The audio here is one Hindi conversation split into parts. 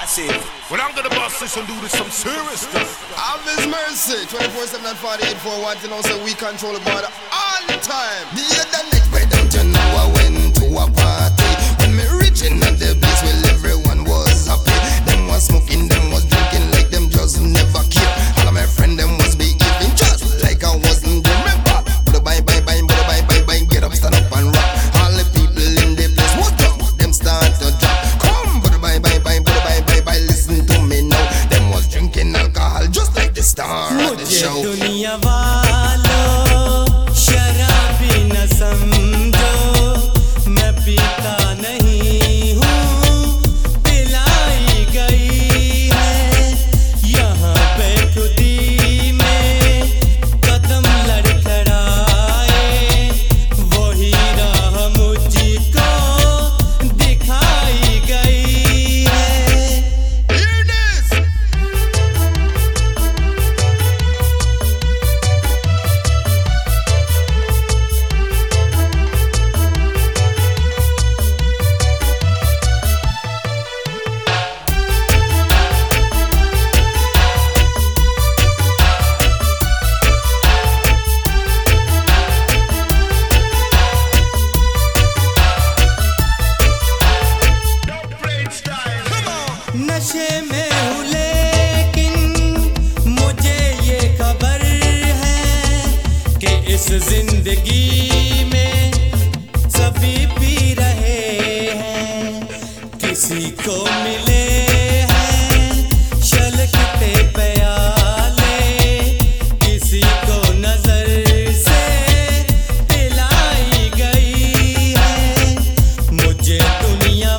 massive. Well, I'm gonna bust this and do this some serious stuff. Have His mercy, 24/7 and 48/4. You know, so we control the border all the time. The other night, why don't you know I went to a party? When me reaching at the place where everyone was happy. Them was smoking, them was drinking like them just never care. All of my friends, them was behaving just like I wasn't there. Remember, bye, get up, stand up and rock. All the people in the place was drunk, them start to drop. Come, bye, listen to me now. Them was drinking alcohol just like the star of the show. दुनिया वालों शराबी न समझो, मैं पीता नहीं हूँ, पिलाई गई है। यहाँ पे खुदी में कदम लड़खड़ाए, वही राह मुझको दिखाई गई है। Hear this! नशे में हूँ लेकिन मुझे ये खबर है कि इस जिंदगी में सभी पी रहे हैं। किसी को मिले हैं छलकते प्याले, किसी को नजर से पिलाई गई है। मुझे दुनिया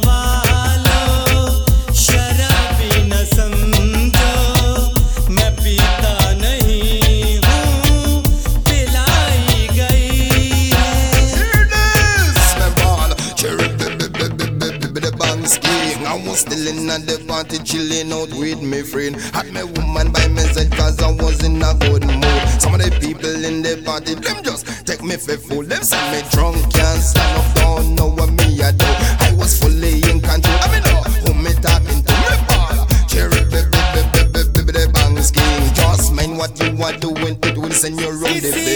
शराबी न समझो, मैं पीता नहीं हूँ, पिलाई गई है। Hear this! My ball, cherry the bang skiing. I was still in at the party, chilling out with me friend. Had my woman by my side cause I was in a good mood. Some of the people in the party, them just take me for fool. Them say me drunk, can't stand up, don't know what me I do. I was fully in control. I mean, who me talking to? Me ball, cherry the bang skiing. Just mind what you are doing, it will send you round the